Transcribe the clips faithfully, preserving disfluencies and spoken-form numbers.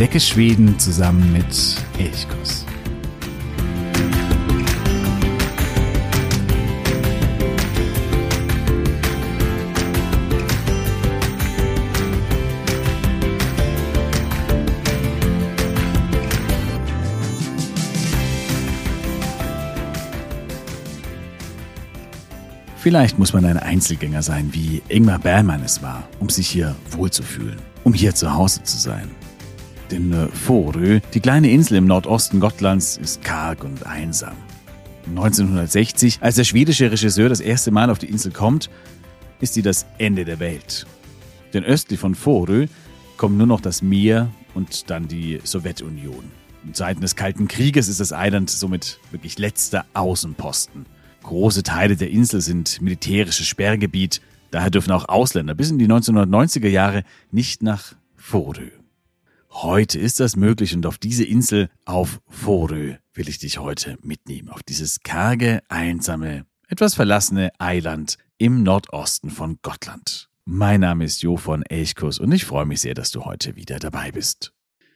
Entdecke Schweden zusammen mit Elchkuss. Vielleicht muss man ein Einzelgänger sein, wie Ingmar Bergman es war, um sich hier wohlzufühlen, um hier zu Hause zu sein. Denn Fårö, die kleine Insel im Nordosten Gotlands, ist karg und einsam. neunzehnhundertsechzig, als der schwedische Regisseur das erste Mal auf die Insel kommt, ist sie das Ende der Welt. Denn östlich von Fårö kommt nur noch das Meer und dann die Sowjetunion. In Zeiten des Kalten Krieges ist das Eiland somit wirklich letzter Außenposten. Große Teile der Insel sind militärisches Sperrgebiet, daher dürfen auch Ausländer bis in die neunzehnhundertneunziger Jahre nicht nach Fårö. Heute ist das möglich und auf diese Insel, auf Fårö, will ich dich heute mitnehmen. Auf dieses karge, einsame, etwas verlassene Eiland im Nordosten von Gotland. Mein Name ist Jo von Elchkuss und ich freue mich sehr, dass du heute wieder dabei bist.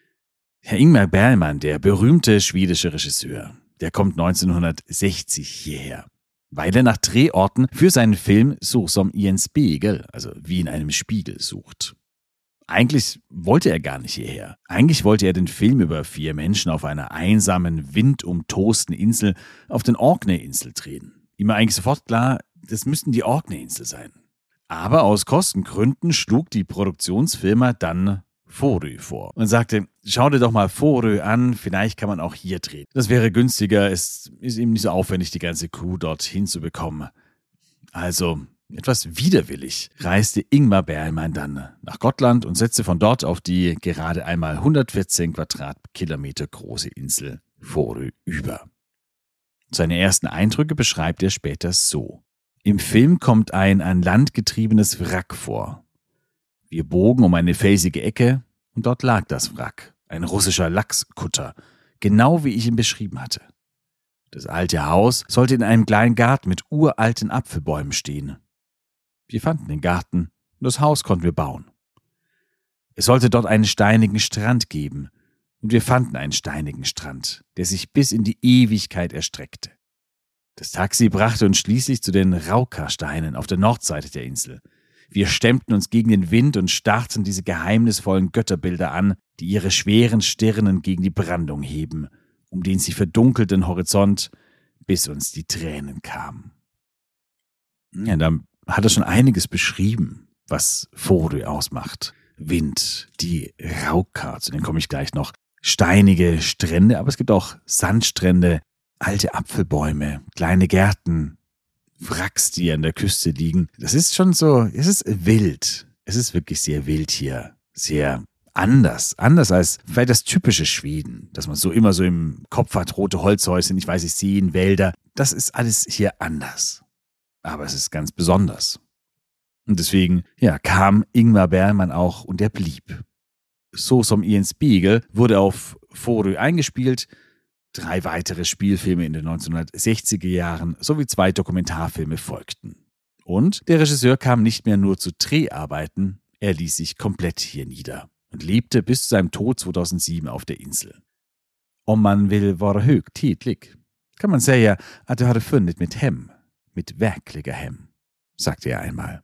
Herr Ingmar Bergman, der berühmte schwedische Regisseur, der kommt neunzehnhundertsechzig hierher, weil er nach Drehorten für seinen Film So som i en spegel, also wie in einem Spiegel, sucht. Eigentlich wollte er gar nicht hierher. Eigentlich wollte er den Film über vier Menschen auf einer einsamen, windumtosten Insel auf den Orkney-Insel drehen. Ihm war eigentlich sofort klar, das müssten die Orkney-Insel sein. Aber aus Kostengründen schlug die Produktionsfirma dann Fårö vor und sagte, schau dir doch mal Fårö an, vielleicht kann man auch hier drehen. Das wäre günstiger, es ist eben nicht so aufwendig, die ganze Crew dorthin zu bekommen. Also etwas widerwillig reiste Ingmar Bergman dann nach Gotland und setzte von dort auf die gerade einmal hundertvierzehn Quadratkilometer große Insel Fårö über. Seine ersten Eindrücke beschreibt er später so. Im Film kommt ein an Land getriebenes Wrack vor. Wir bogen um eine felsige Ecke und dort lag das Wrack, ein russischer Lachskutter, genau wie ich ihn beschrieben hatte. Das alte Haus sollte in einem kleinen Garten mit uralten Apfelbäumen stehen. Wir fanden den Garten und das Haus konnten wir bauen. Es sollte dort einen steinigen Strand geben und wir fanden einen steinigen Strand, der sich bis in die Ewigkeit erstreckte. Das Taxi brachte uns schließlich zu den Raukasteinen auf der Nordseite der Insel. Wir stemmten uns gegen den Wind und starrten diese geheimnisvollen Götterbilder an, die ihre schweren Stirnen gegen die Brandung heben, um den sie verdunkelten Horizont, bis uns die Tränen kamen. Ja, da hat er schon einiges beschrieben, was Fårö ausmacht. Wind, die Rauka, zu denen komme ich gleich noch, steinige Strände, aber es gibt auch Sandstrände, alte Apfelbäume, kleine Gärten, Wracks, die an der Küste liegen. Das ist schon so, es ist wild. Es ist wirklich sehr wild hier. Sehr anders. Anders als vielleicht das typische Schweden, dass man so immer so im Kopf hat, rote Holzhäuschen, ich weiß nicht, Seen, Wälder. Das ist alles hier anders. Aber es ist ganz besonders. Und deswegen, ja, kam Ingmar Bergman auch und er blieb. So som i en spegel wurde auf Fårö eingespielt. Drei weitere Spielfilme in den neunzehnhundertsechziger Jahren sowie zwei Dokumentarfilme folgten. Und der Regisseur kam nicht mehr nur zu Dreharbeiten, er ließ sich komplett hier nieder und lebte bis zu seinem Tod zweitausendsieben auf der Insel. Om man vill vara högtidlig, kan man säga att det hade funnit mit hem, mit verkliga hem, sagte er einmal.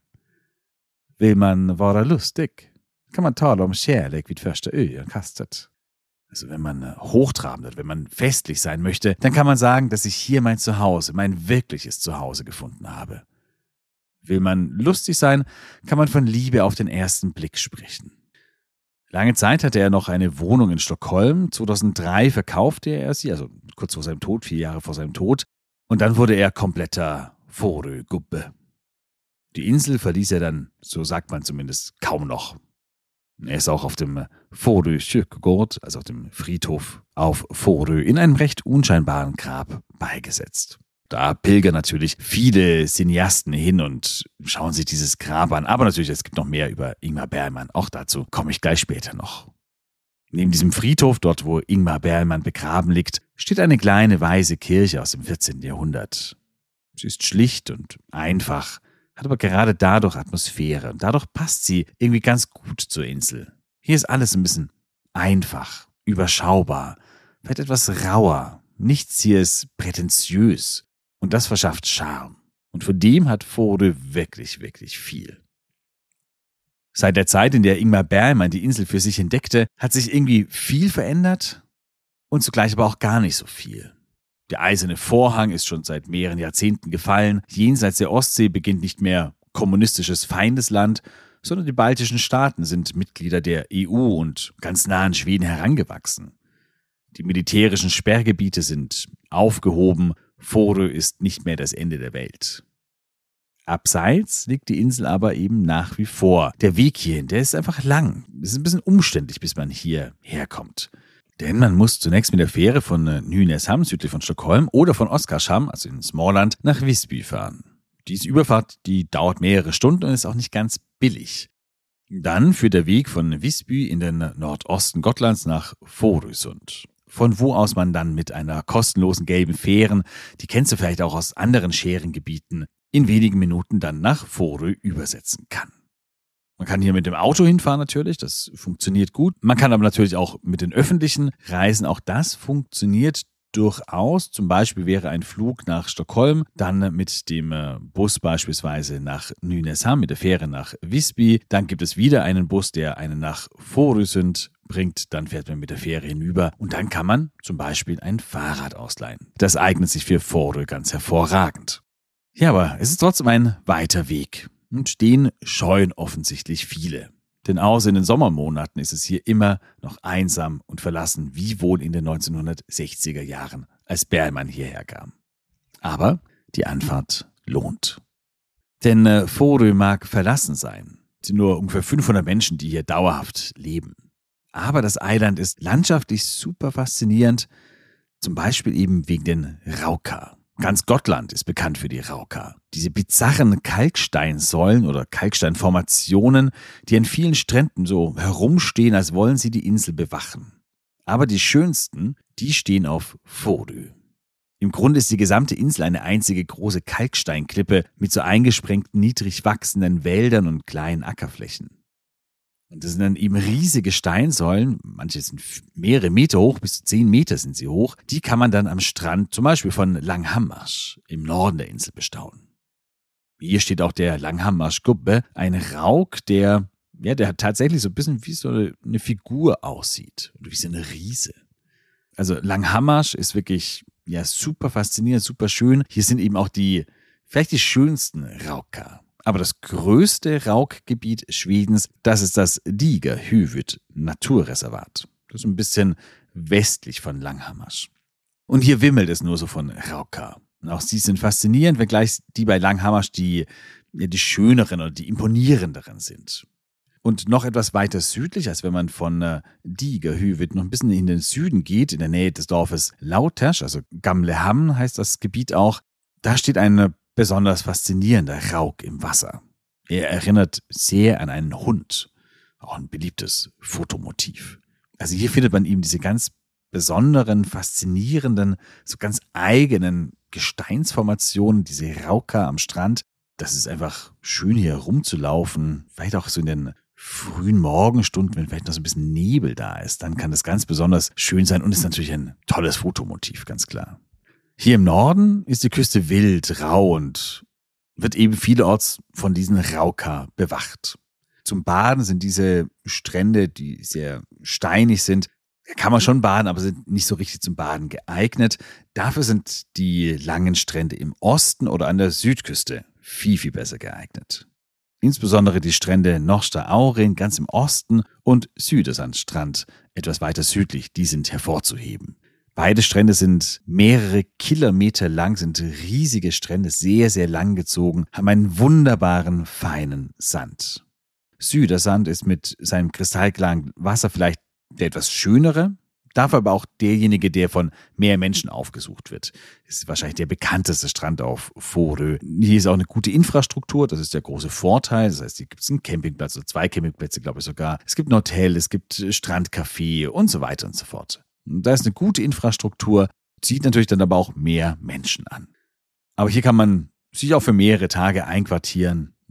Will man vara lustig, kan man tala om kärlek vid första ögonkastet. Also wenn man hochtrabend wird, wenn man festlich sein möchte, dann kann man sagen, dass ich hier mein Zuhause, mein wirkliches Zuhause gefunden habe. Will man lustig sein, kann man von Liebe auf den ersten Blick sprechen. Lange Zeit hatte er noch eine Wohnung in Stockholm. zweitausenddrei verkaufte er sie, also kurz vor seinem Tod, vier Jahre vor seinem Tod. Und dann wurde er kompletter Fårö-Gubbe. Die Insel verließ er dann, so sagt man zumindest, kaum noch. Er ist auch auf dem Fårö Kyrkogård, also auf dem Friedhof auf Fårö, in einem recht unscheinbaren Grab beigesetzt. Da pilgern natürlich viele Cineasten hin und schauen sich dieses Grab an. Aber natürlich, es gibt noch mehr über Ingmar Bergman. Auch dazu komme ich gleich später noch. Neben diesem Friedhof, dort wo Ingmar Bergman begraben liegt, steht eine kleine weiße Kirche aus dem vierzehnten Jahrhundert. Sie ist schlicht und einfach, hat aber gerade dadurch Atmosphäre und dadurch passt sie irgendwie ganz gut zur Insel. Hier ist alles ein bisschen einfach, überschaubar, vielleicht etwas rauer. Nichts hier ist prätentiös. Und das verschafft Charme. Und von dem hat Vorö wirklich, wirklich viel. Seit der Zeit, in der Ingmar Bergman die Insel für sich entdeckte, hat sich irgendwie viel verändert und zugleich aber auch gar nicht so viel. Der eiserne Vorhang ist schon seit mehreren Jahrzehnten gefallen. Jenseits der Ostsee beginnt nicht mehr kommunistisches Feindesland, sondern die baltischen Staaten sind Mitglieder der E U und ganz nah an Schweden herangewachsen. Die militärischen Sperrgebiete sind aufgehoben. Vorö ist nicht mehr das Ende der Welt. Abseits liegt die Insel aber eben nach wie vor. Der Weg hierhin, der ist einfach lang. Es ist ein bisschen umständlich, bis man hier herkommt. Denn man muss zunächst mit der Fähre von Nynäshamn, südlich von Stockholm, oder von Oskarshamn, also in Småland, nach Visby fahren. Diese Überfahrt, die dauert mehrere Stunden und ist auch nicht ganz billig. Dann führt der Weg von Visby in den Nordosten Gotlands nach Fårösund. Von wo aus man dann mit einer kostenlosen gelben Fähren, die kennst du vielleicht auch aus anderen Schärengebieten, in wenigen Minuten dann nach Fårö übersetzen kann. Man kann hier mit dem Auto hinfahren natürlich, das funktioniert gut. Man kann aber natürlich auch mit den öffentlichen reisen, auch das funktioniert durchaus. Zum Beispiel wäre ein Flug nach Stockholm, dann mit dem Bus beispielsweise nach Nynäshamn, mit der Fähre nach Visby. Dann gibt es wieder einen Bus, der einen nach Fårösund bringt. Dann fährt man mit der Fähre hinüber und dann kann man zum Beispiel ein Fahrrad ausleihen. Das eignet sich für Fårö ganz hervorragend. Ja, aber es ist trotzdem ein weiter Weg. Und den scheuen offensichtlich viele. Denn außer in den Sommermonaten ist es hier immer noch einsam und verlassen, wie wohl in den neunzehnhundertsechziger Jahren, als Bergman hierher kam. Aber die Anfahrt lohnt. Denn äh, Fårö mag verlassen sein. Es sind nur ungefähr fünfhundert Menschen, die hier dauerhaft leben. Aber das Eiland ist landschaftlich super faszinierend, zum Beispiel eben wegen den Raukar. Ganz Gotland ist bekannt für die Raukar. Diese bizarren Kalksteinsäulen oder Kalksteinformationen, die an vielen Stränden so herumstehen, als wollen sie die Insel bewachen. Aber die schönsten, die stehen auf Fårö. Im Grunde ist die gesamte Insel eine einzige große Kalksteinklippe mit so eingesprengten, niedrig wachsenden Wäldern und kleinen Ackerflächen. Und das sind dann eben riesige Steinsäulen, manche sind mehrere Meter hoch, bis zu zehn Meter sind sie hoch. Die kann man dann am Strand, zum Beispiel von Langhamars, im Norden der Insel bestaunen. Hier steht auch der Langhammarsgubbe, ein Rauk, der, ja, der tatsächlich so ein bisschen wie so eine Figur aussieht, oder wie so eine Riese. Also Langhammars ist wirklich, ja, super faszinierend, super schön. Hier sind eben auch die, vielleicht die schönsten Raukar. Aber das größte Raukgebiet Schwedens, das ist das Digerhuvud Naturreservat. Das ist ein bisschen westlich von Langhammars. Und hier wimmelt es nur so von Raukar. Und auch sie sind faszinierend, wenngleich die bei Langhammars die, ja, die schöneren oder die imponierenderen sind. Und noch etwas weiter südlich, als wenn man von äh, Digerhuvud noch ein bisschen in den Süden geht, in der Nähe des Dorfes Lauters, also Gamlehamn heißt das Gebiet auch, da steht eine besonders faszinierender Rauk im Wasser. Er erinnert sehr an einen Hund, auch ein beliebtes Fotomotiv. Also hier findet man eben diese ganz besonderen, faszinierenden, so ganz eigenen Gesteinsformationen, diese Raukar am Strand. Das ist einfach schön hier rumzulaufen, vielleicht auch so in den frühen Morgenstunden, wenn vielleicht noch so ein bisschen Nebel da ist, dann kann das ganz besonders schön sein und ist natürlich ein tolles Fotomotiv, ganz klar. Hier im Norden ist die Küste wild, rau und wird eben vielerorts von diesen Raukar bewacht. Zum Baden sind diese Strände, die sehr steinig sind, da kann man schon baden, aber sind nicht so richtig zum Baden geeignet. Dafür sind die langen Strände im Osten oder an der Südküste viel, viel besser geeignet. Insbesondere die Strände Norsta Aurin ganz im Osten und Südersandstrand etwas weiter südlich, die sind hervorzuheben. Beide Strände sind mehrere Kilometer lang, sind riesige Strände, sehr, sehr lang gezogen, haben einen wunderbaren, feinen Sand. Südersand ist mit seinem kristallklaren Wasser vielleicht der etwas schönere, dafür aber auch derjenige, der von mehr Menschen aufgesucht wird. Das ist wahrscheinlich der bekannteste Strand auf Fårö. Hier ist auch eine gute Infrastruktur, das ist der große Vorteil. Das heißt, hier gibt es einen Campingplatz oder zwei Campingplätze, glaube ich sogar. Es gibt ein Hotel, es gibt Strandcafé und so weiter und so fort. Da ist eine gute Infrastruktur, zieht natürlich dann aber auch mehr Menschen an. Aber hier kann man sich auch für mehrere Tage einquartieren.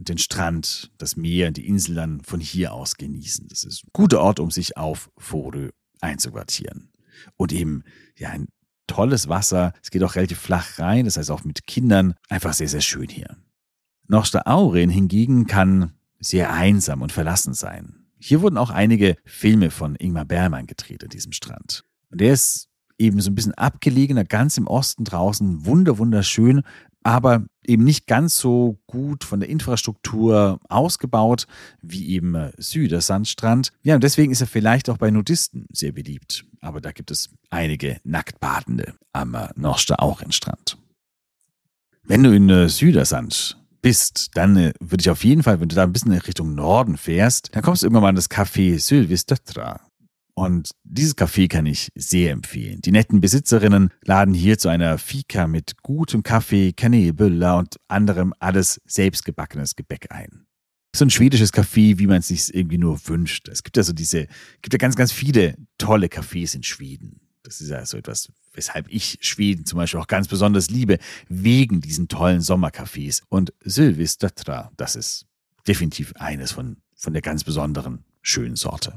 und den Strand, das Meer und die Insel dann von hier aus genießen. Das ist ein guter Ort, um sich auf Fårö einzuquartieren. Und eben, ja, ein tolles Wasser. Es geht auch relativ flach rein, das heißt auch mit Kindern einfach sehr, sehr schön hier. Norska Árin hingegen kann sehr einsam und verlassen sein. Hier wurden auch einige Filme von Ingmar Bergman gedreht an diesem Strand. Und der ist eben so ein bisschen abgelegener, ganz im Osten draußen, wunder, wunderschön, aber eben nicht ganz so gut von der Infrastruktur ausgebaut wie eben Südersandstrand. Ja, und deswegen ist er vielleicht auch bei Nudisten sehr beliebt. Aber da gibt es einige Nacktbadende am Norska Árin-Strand. Wenn du in Südersand bist, dann würde ich auf jeden Fall, wenn du da ein bisschen in Richtung Norden fährst, dann kommst du irgendwann mal an das Café Sylvistötra. Und dieses Café kann ich sehr empfehlen. Die netten Besitzerinnen laden hier zu einer Fika mit gutem Kaffee, Kanelbüller und anderem alles selbstgebackenes Gebäck ein. So ein schwedisches Café, wie man es sich irgendwie nur wünscht. Es gibt ja so diese, gibt ja ganz, ganz viele tolle Cafés in Schweden. Das ist ja so etwas, weshalb ich Schweden zum Beispiel auch ganz besonders liebe, wegen diesen tollen Sommercafés. Und Sylvistötra, das ist definitiv eines von, von der ganz besonderen, schönen Sorte.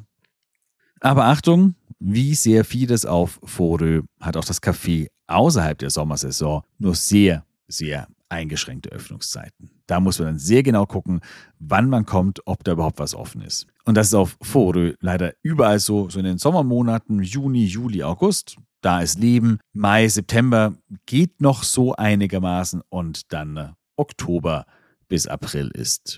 Aber Achtung, wie sehr vieles auf Fårö hat auch das Café außerhalb der Sommersaison nur sehr, sehr eingeschränkte Öffnungszeiten. Da muss man dann sehr genau gucken, wann man kommt, ob da überhaupt was offen ist. Und das ist auf Fårö leider überall so, so in den Sommermonaten, Juni, Juli, August. Da ist Leben. Mai, September geht noch so einigermaßen und dann äh, Oktober bis April ist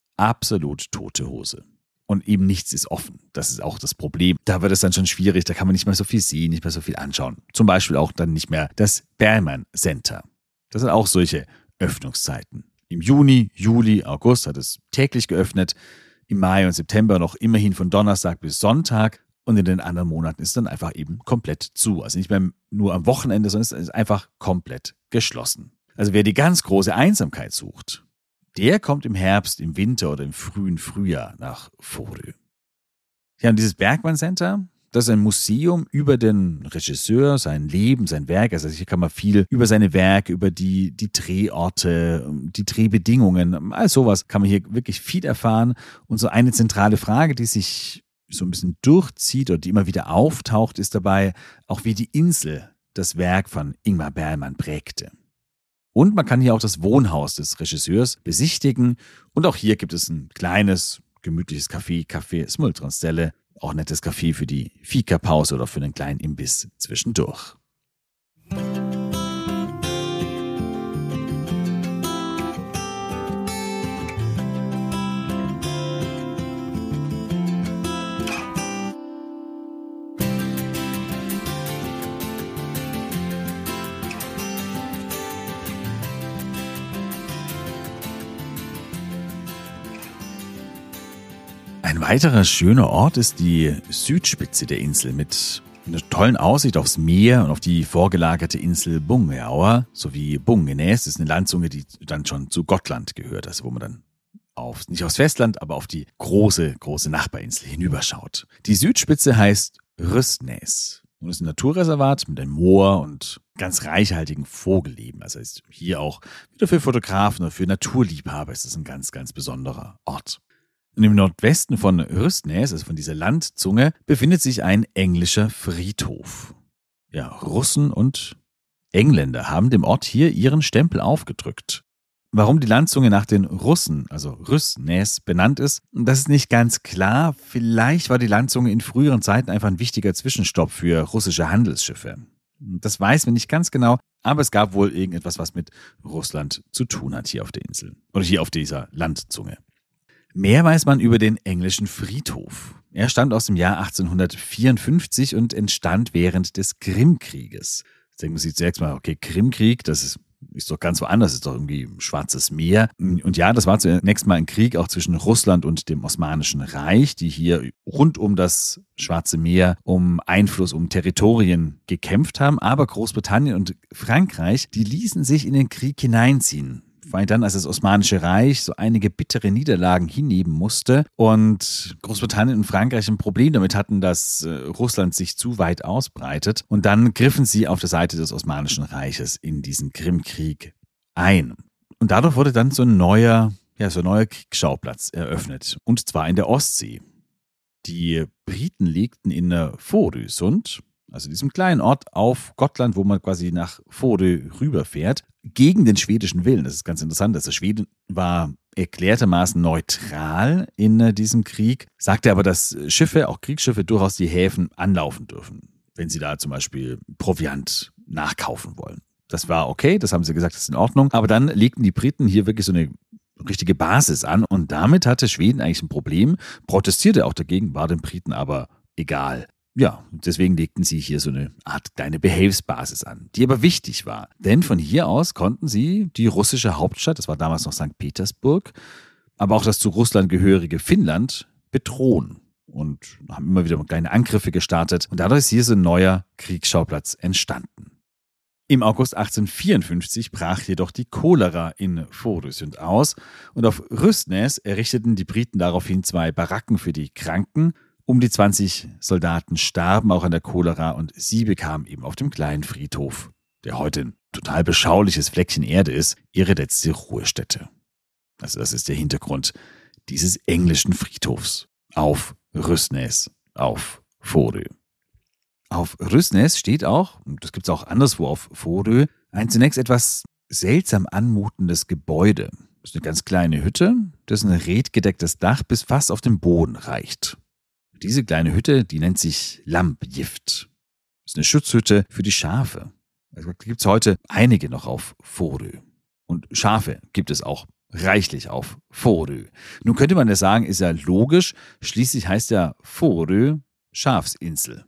absolut tote Hose. Und eben nichts ist offen. Das ist auch das Problem. Da wird es dann schon schwierig, da kann man nicht mehr so viel sehen, nicht mehr so viel anschauen. Zum Beispiel auch dann nicht mehr das Bergman Center. Das sind auch solche Öffnungszeiten. Im Juni, Juli, August hat es täglich geöffnet. Im Mai und September noch immerhin von Donnerstag bis Sonntag. Und in den anderen Monaten ist es dann einfach eben komplett zu. Also nicht mehr nur am Wochenende, sondern es ist einfach komplett geschlossen. Also wer die ganz große Einsamkeit sucht, der kommt im Herbst, im Winter oder im frühen Frühjahr nach Fårö. Ja, und dieses Bergman Center, das ist ein Museum über den Regisseur, sein Leben, sein Werk. Also hier kann man viel über seine Werke, über die, die Drehorte, die Drehbedingungen, all sowas kann man hier wirklich viel erfahren. Und so eine zentrale Frage, die sich so ein bisschen durchzieht oder die immer wieder auftaucht, ist dabei auch, wie die Insel das Werk von Ingmar Bergman prägte. Und man kann hier auch das Wohnhaus des Regisseurs besichtigen. Und auch hier gibt es ein kleines, gemütliches Café, Café Smultronstelle. Auch nettes Café für die Fika-Pause oder für einen kleinen Imbiss zwischendurch. Ein weiterer schöner Ort ist die Südspitze der Insel mit einer tollen Aussicht aufs Meer und auf die vorgelagerte Insel Bungeaur sowie Bungenäs. Das ist eine Landzunge, die dann schon zu Gotland gehört, also wo man dann auf, nicht aufs Festland, aber auf die große, große Nachbarinsel hinüberschaut. Die Südspitze heißt Røsnæs und ist ein Naturreservat mit einem Moor und ganz reichhaltigen Vogelleben. Also ist hier auch wieder für Fotografen oder für Naturliebhaber ist es ein ganz, ganz besonderer Ort. Und im Nordwesten von Røsnæs, also von dieser Landzunge, befindet sich ein englischer Friedhof. Ja, Russen und Engländer haben dem Ort hier ihren Stempel aufgedrückt. Warum die Landzunge nach den Russen, also Røsnæs, benannt ist, das ist nicht ganz klar. Vielleicht war die Landzunge in früheren Zeiten einfach ein wichtiger Zwischenstopp für russische Handelsschiffe. Das weiß man nicht ganz genau, aber es gab wohl irgendetwas, was mit Russland zu tun hat hier auf der Insel oder hier auf dieser Landzunge. Mehr weiß man über den englischen Friedhof. Er stammt aus dem Jahr achtzehnhundertvierundfünfzig und entstand während des Krimkrieges. Jetzt denkt man sich zuerst mal, okay, Krimkrieg, das ist, ist doch ganz woanders, ist doch irgendwie Schwarzes Meer. Und ja, das war zunächst mal ein Krieg auch zwischen Russland und dem Osmanischen Reich, die hier rund um das Schwarze Meer um Einfluss, um Territorien gekämpft haben. Aber Großbritannien und Frankreich, die ließen sich in den Krieg hineinziehen. Vor allem dann, als das Osmanische Reich so einige bittere Niederlagen hinnehmen musste und Großbritannien und Frankreich ein Problem damit hatten, dass äh, Russland sich zu weit ausbreitet. Und dann griffen sie auf der Seite des Osmanischen Reiches in diesen Krimkrieg ein. Und dadurch wurde dann so ein neuer ja, so ein neuer Kriegsschauplatz eröffnet. Und zwar in der Ostsee. Die Briten legten in Fårösund, also diesem kleinen Ort auf Gotland, wo man quasi nach Fårö rüberfährt, gegen den schwedischen Willen. Das ist ganz interessant. Also Schweden war erklärtermaßen neutral in diesem Krieg, sagte aber, dass Schiffe, auch Kriegsschiffe, durchaus die Häfen anlaufen dürfen, wenn sie da zum Beispiel Proviant nachkaufen wollen. Das war okay, das haben sie gesagt, das ist in Ordnung. Aber dann legten die Briten hier wirklich so eine richtige Basis an und damit hatte Schweden eigentlich ein Problem, protestierte auch dagegen, war den Briten aber egal. Ja, deswegen legten sie hier so eine Art kleine Behelfsbasis an, die aber wichtig war. Denn von hier aus konnten sie die russische Hauptstadt, das war damals noch Sankt Petersburg, aber auch das zu Russland gehörige Finnland bedrohen und haben immer wieder kleine Angriffe gestartet. Und dadurch ist hier so ein neuer Kriegsschauplatz entstanden. Im August achtzehnhundertvierundfünfzig brach jedoch die Cholera in Fårösund aus und auf Røsnes errichteten die Briten daraufhin zwei Baracken für die Kranken. Um die zwanzig Soldaten starben auch an der Cholera und sie bekamen eben auf dem kleinen Friedhof, der heute ein total beschauliches Fleckchen Erde ist, ihre letzte Ruhestätte. Also das ist der Hintergrund dieses englischen Friedhofs auf Røsnes, auf Fårö. Auf Røsnes steht auch, und das gibt es auch anderswo auf Fårö, ein zunächst etwas seltsam anmutendes Gebäude. Das ist eine ganz kleine Hütte, dessen redgedecktes Dach bis fast auf den Boden reicht. Diese kleine Hütte, die nennt sich Lampgift. Das ist eine Schutzhütte für die Schafe. Also gibt es heute einige noch auf Fårö. Und Schafe gibt es auch reichlich auf Fårö. Nun könnte man ja sagen, ist ja logisch, schließlich heißt ja Fårö Schafsinsel.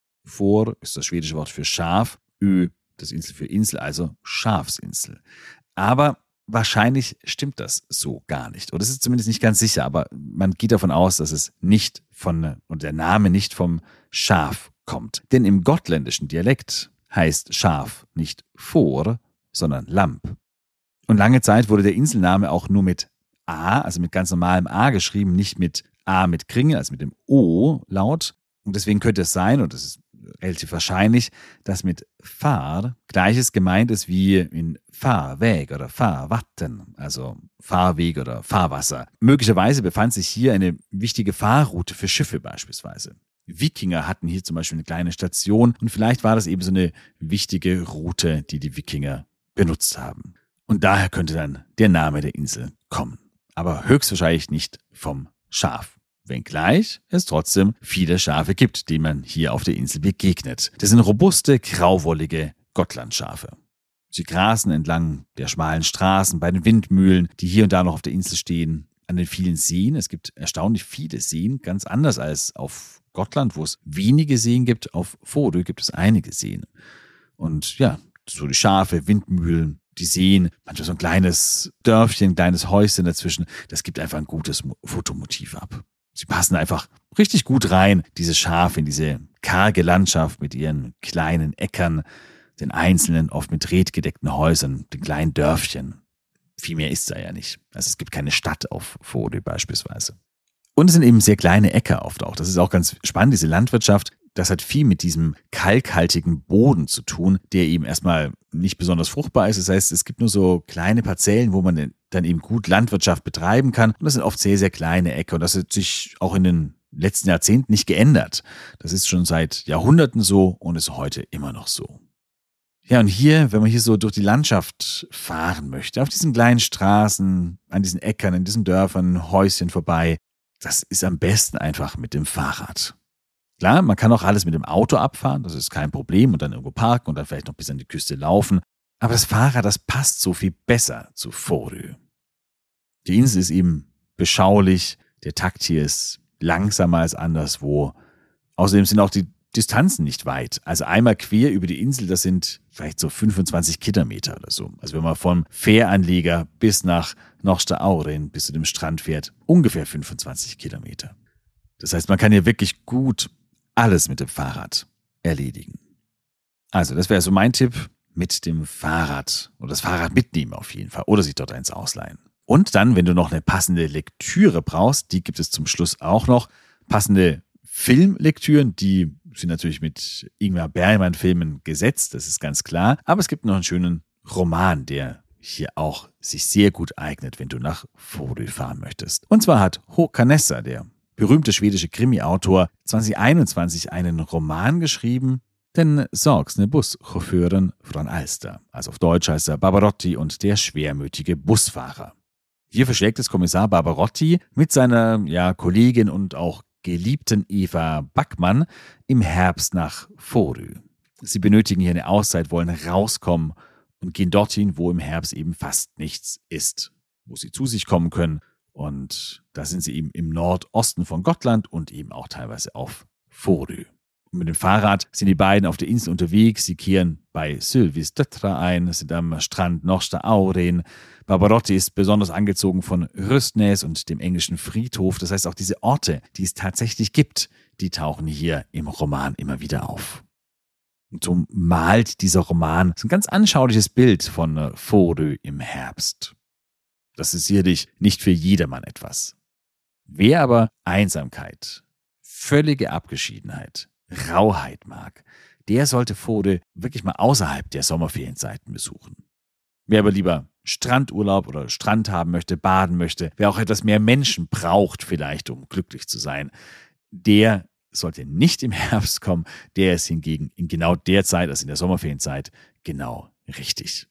Får ist das schwedische Wort für Schaf, Ö das Insel für Insel, also Schafsinsel. Aber wahrscheinlich stimmt das so gar nicht. Oder es ist zumindest nicht ganz sicher, aber man geht davon aus, dass es nicht von, und der Name nicht vom Schaf kommt. Denn im gotländischen Dialekt heißt Schaf nicht Får, sondern Lamp. Und lange Zeit wurde der Inselname auch nur mit A, also mit ganz normalem A geschrieben, nicht mit A mit Kringel, also mit dem O-Laut. Und deswegen könnte es sein, und das ist relativ wahrscheinlich, dass mit Far Gleiches gemeint ist wie in Fahrweg oder Fahrwatten, also Fahrweg oder Fahrwasser. Möglicherweise befand sich hier eine wichtige Fahrroute für Schiffe beispielsweise. Wikinger hatten hier zum Beispiel eine kleine Station und vielleicht war das eben so eine wichtige Route, die die Wikinger benutzt haben. Und daher könnte dann der Name der Insel kommen. Aber höchstwahrscheinlich nicht vom Schaf. Wenngleich es trotzdem viele Schafe gibt, denen man hier auf der Insel begegnet. Das sind robuste, grauwollige Gotlandschafe. Sie grasen entlang der schmalen Straßen, bei den Windmühlen, die hier und da noch auf der Insel stehen, an den vielen Seen. Es gibt erstaunlich viele Seen, ganz anders als auf Gotland, wo es wenige Seen gibt. Auf Fårö gibt es einige Seen. Und ja, so die Schafe, Windmühlen, die Seen, manchmal so ein kleines Dörfchen, ein kleines Häuschen dazwischen. Das gibt einfach ein gutes Fotomotiv ab. Sie passen einfach richtig gut rein, diese Schafe, in diese karge Landschaft mit ihren kleinen Äckern, den einzelnen, oft mit redgedeckten Häusern, den kleinen Dörfchen. Viel mehr ist da ja nicht. Also es gibt keine Stadt auf Fårö beispielsweise. Und es sind eben sehr kleine Äcker oft auch. Das ist auch ganz spannend, diese Landwirtschaft. Das hat viel mit diesem kalkhaltigen Boden zu tun, der eben erstmal nicht besonders fruchtbar ist. Das heißt, es gibt nur so kleine Parzellen, wo man dann eben gut Landwirtschaft betreiben kann. Und das sind oft sehr, sehr kleine Äcker. Und das hat sich auch in den letzten Jahrzehnten nicht geändert. Das ist schon seit Jahrhunderten so und ist heute immer noch so. Ja, und hier, wenn man hier so durch die Landschaft fahren möchte, auf diesen kleinen Straßen, an diesen Äckern, in diesen Dörfern, Häuschen vorbei, das ist am besten einfach mit dem Fahrrad. Klar, man kann auch alles mit dem Auto abfahren, das ist kein Problem und dann irgendwo parken und dann vielleicht noch bis an die Küste laufen. Aber das Fahrrad, das passt so viel besser zu Fårö. Die Insel ist eben beschaulich, der Takt hier ist langsamer als anderswo. Außerdem sind auch die Distanzen nicht weit. Also einmal quer über die Insel, das sind vielleicht so fünfundzwanzig Kilometer oder so. Also wenn man vom Fähranleger bis nach Norsta-Auren, bis zu dem Strand fährt, ungefähr fünfundzwanzig Kilometer. Das heißt, man kann hier wirklich gut alles mit dem Fahrrad erledigen. Also das wäre so mein Tipp, mit dem Fahrrad oder das Fahrrad mitnehmen auf jeden Fall oder sich dort eins ausleihen. Und dann, wenn du noch eine passende Lektüre brauchst, die gibt es zum Schluss auch noch, passende Filmlektüren, die sind natürlich mit Ingmar Bergman-Filmen gesetzt, das ist ganz klar. Aber es gibt noch einen schönen Roman, der hier auch sich sehr gut eignet, wenn du nach Fårö fahren möchtest. Und zwar hat Håkan Nesser, der berühmte schwedische Krimi-Autor, zwanzig einundzwanzig einen Roman geschrieben, Den sorgsne Buschauffeuren von Alster. Also auf Deutsch heißt er Barbarotti und der schwermütige Busfahrer. Hier verschlägt es Kommissar Barbarotti mit seiner ja, Kollegin und auch geliebten Eva Backman im Herbst nach Fårö. Sie benötigen hier eine Auszeit, wollen rauskommen und gehen dorthin, wo im Herbst eben fast nichts ist, wo sie zu sich kommen können. Und da sind sie eben im Nordosten von Gotland und eben auch teilweise auf Fårö. Und mit dem Fahrrad sind die beiden auf der Insel unterwegs. Sie kehren bei Sylvistöttra ein, sind am Strand Norsta Auren. Barbarotti ist besonders angezogen von Røstnes und dem englischen Friedhof. Das heißt, auch diese Orte, die es tatsächlich gibt, die tauchen hier im Roman immer wieder auf. Und so malt dieser Roman ein ganz anschauliches Bild von Fårö im Herbst. Das ist sicherlich nicht für jedermann etwas. Wer aber Einsamkeit, völlige Abgeschiedenheit, Rauheit mag, der sollte Fårö wirklich mal außerhalb der Sommerferienzeiten besuchen. Wer aber lieber Strandurlaub oder Strand haben möchte, baden möchte, wer auch etwas mehr Menschen braucht vielleicht, um glücklich zu sein, der sollte nicht im Herbst kommen, der ist hingegen in genau der Zeit, also in der Sommerferienzeit, genau richtig.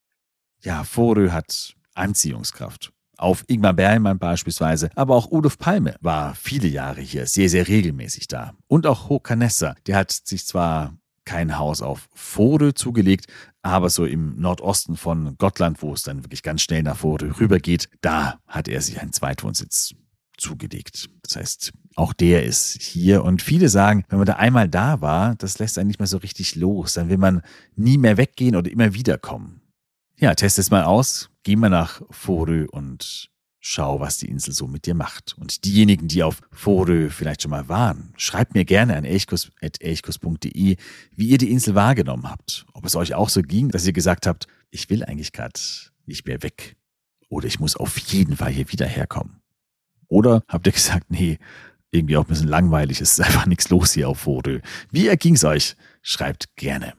Ja, Fårö hat Anziehungskraft. Auf Ingmar Bergman beispielsweise, aber auch Olof Palme war viele Jahre hier sehr, sehr regelmäßig da. Und auch Håkan Nesser, der hat sich zwar kein Haus auf Fårö zugelegt, aber so im Nordosten von Gotland, wo es dann wirklich ganz schnell nach Fårö rübergeht, da hat er sich einen Zweitwohnsitz zugelegt. Das heißt, auch der ist hier. Und viele sagen, wenn man da einmal da war, das lässt einen nicht mehr so richtig los. Dann will man nie mehr weggehen oder immer wieder kommen. Ja, test es mal aus. Geh mal nach Fårö und schau, was die Insel so mit dir macht. Und diejenigen, die auf Fårö vielleicht schon mal waren, schreibt mir gerne an elchkuss at elchkuss punkt de, wie ihr die Insel wahrgenommen habt. Ob es euch auch so ging, dass ihr gesagt habt, ich will eigentlich gerade nicht mehr weg. Oder ich muss auf jeden Fall hier wieder herkommen. Oder habt ihr gesagt, nee, irgendwie auch ein bisschen langweilig, es ist einfach nichts los hier auf Fårö. Wie erging es euch? Schreibt gerne.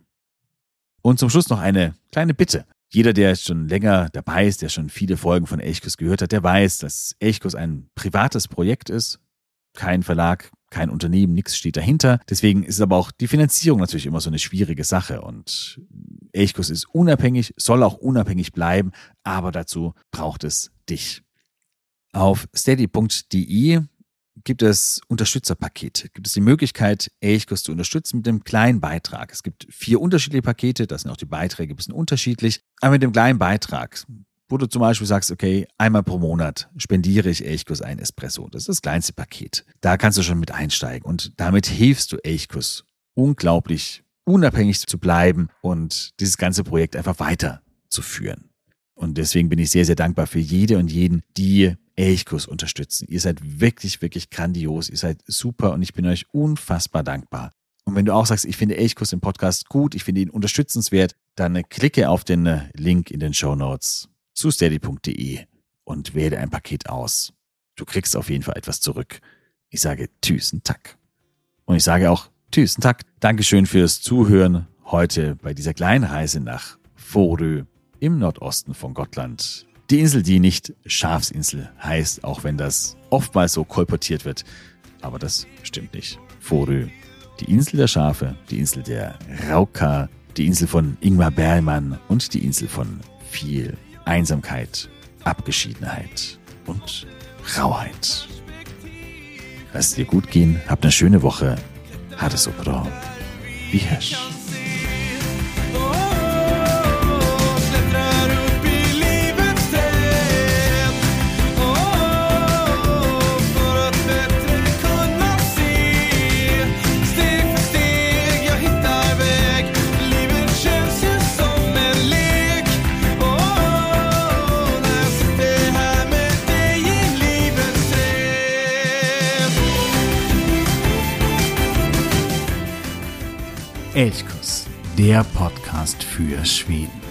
Und zum Schluss noch eine kleine Bitte. Jeder, der schon länger dabei ist, der schon viele Folgen von Elchkuss gehört hat, der weiß, dass Elchkuss ein privates Projekt ist. Kein Verlag, kein Unternehmen, nichts steht dahinter. Deswegen ist aber auch die Finanzierung natürlich immer so eine schwierige Sache. Und Elchkuss ist unabhängig, soll auch unabhängig bleiben, aber dazu braucht es dich. Auf steady punkt de gibt es Unterstützerpakete. Gibt es die Möglichkeit, Elchkuss zu unterstützen mit einem kleinen Beitrag. Es gibt vier unterschiedliche Pakete, da sind auch die Beiträge ein bisschen unterschiedlich. Aber mit dem kleinen Beitrag, wo du zum Beispiel sagst, okay, einmal pro Monat spendiere ich Elchkuss ein Espresso. Das ist das kleinste Paket. Da kannst du schon mit einsteigen und damit hilfst du Elchkuss unglaublich unabhängig zu bleiben und dieses ganze Projekt einfach weiterzuführen. Und deswegen bin ich sehr, sehr dankbar für jede und jeden, die Elchkuss unterstützen. Ihr seid wirklich, wirklich grandios. Ihr seid super und ich bin euch unfassbar dankbar. Und wenn du auch sagst, ich finde Elchkuss im Podcast gut, ich finde ihn unterstützenswert, dann klicke auf den Link in den Shownotes zu steady punkt de und wähle ein Paket aus. Du kriegst auf jeden Fall etwas zurück. Ich sage Tüßen Tack. Und ich sage auch Tüßen Tack. Dankeschön fürs Zuhören heute bei dieser kleinen Reise nach Fårö im Nordosten von Gotland. Die Insel, die nicht Schafsinsel heißt, auch wenn das oftmals so kolportiert wird. Aber das stimmt nicht. Fårö, die Insel der Schafe, die Insel der Raukar, die Insel von Ingmar Bergman und die Insel von viel Einsamkeit, Abgeschiedenheit und Rauheit. Lass es dir gut gehen, habt eine schöne Woche. Ha det så bra. Vi hörs. Elchkuss, der Podcast für Schweden.